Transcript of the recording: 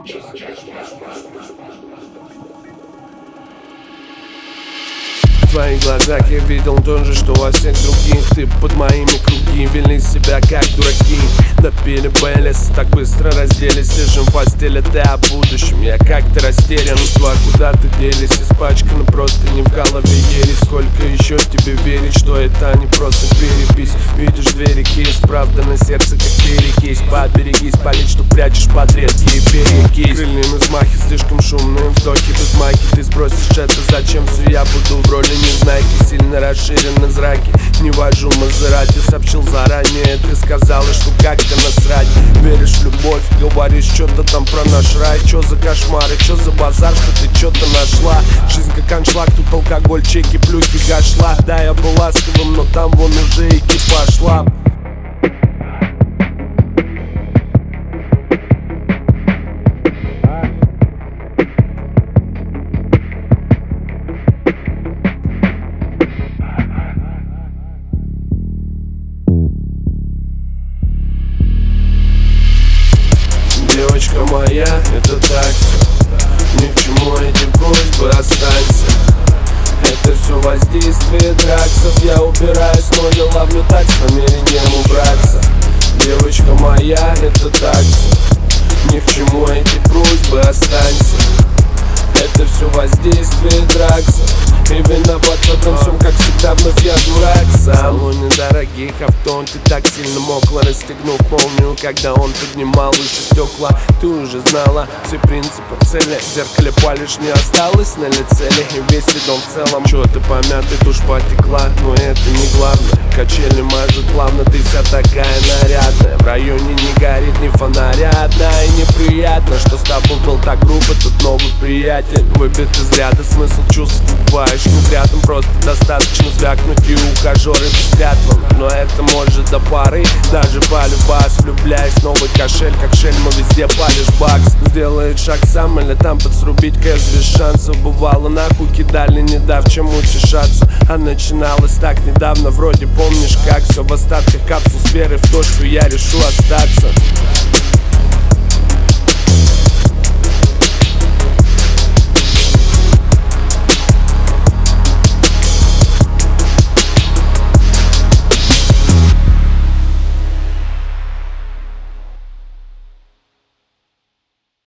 В твоих глазах я видел то же, что во всех других. Ты под моими круги, вели себя как дураки. Допили Бейлис, так быстро разделись. Лежим в постели, ты о будущем. Я как-то растерян, два куда ты делись. Испачканы просто не в голове ересь. Сколько еще тебе верить, что это не просто перепись. Видишь двери кейс, правда на сердце как перекись. Поберегись, палить, что прячешь под редкие перекись. Крыльями взмахи, слишком шумные вздохи без майки. Ты спросишь это зачем, все я буду в роли незнайки. Сильно расширены зраки, не вожу Мазерати. Сообщил заранее, ты сказала, что как-то насрать. Веришь в любовь, говоришь что-то там про наш рай. Чё за кошмары, чё за базар, что ты что-то нашла. Жизнь как аншлаг, тут алкоголь, чеки, плюхи, гашла. Да, я был ласковым, но там вон уже экипаж шла. Девочка моя, это так все. Ни к чему эти просьбы, останься. Это все воздействие драксов. Я упираюсь, но не ловлю так с намерением убраться. Девочка моя, это так все. Ни к чему эти просьбы, останься. Это все воздействие драксов. И виноват в этом всем, как всегда, вновь я дурак сам. В салоне дорогих авто ты так сильно мокла, расстегнув молнию, когда он поднимал выше стекла. Ты уже знала все принципы цели. В зеркале палишь, не осталось на лице ли. И весь дом в целом чё-то помятый, тушь потекла. Но это не главное, качели мажут плавно. Ты вся такая нарядная. В районе не горит ни фонаря одна. И неприятно, что с тобой был так грубо тут новый приятель. Выбит из ряда смысл чувств бываешь не зря. Там просто достаточно звякнуть и ухажеры пустят вам. Но это может до пары, даже полюбас. Влюбляясь в новый кошель, как шельма везде палишь бакс. Сделает шаг сам или там подсрубить кэш без шансов. Бывало нахуй кидали, не дав чем утешаться. А начиналось так недавно, вроде помнишь как. Все в остатках капсул с верой в то, что я решу остаться.